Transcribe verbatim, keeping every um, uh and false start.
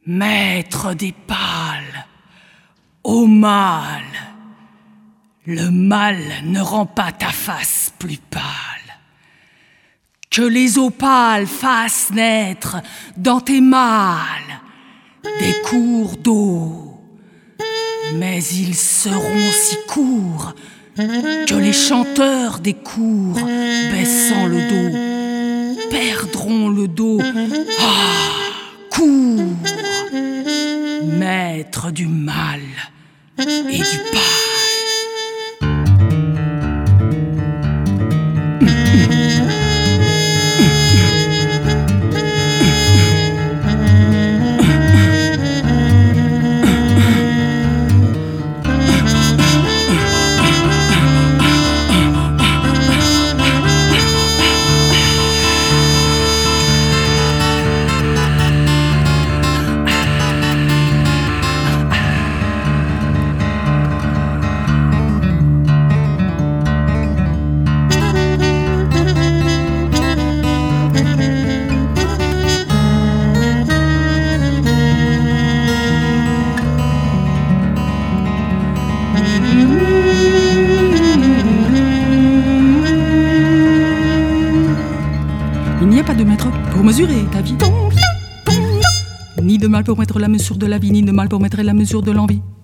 Maître des pâles, ô mal, le mal ne rend pas ta face plus pâle. Que les opales fassent naître dans tes mâles des cours d'eau, mais ils seront si courts que les chanteurs des cours, baissant le dos, perdront le dos. Ah, cours, maître du mal et du pâle. Il n'y a pas de mètre pour mesurer ta vie, ni de mal pour mettre la mesure de la vie, ni de mal pour mettre la mesure de l'envie.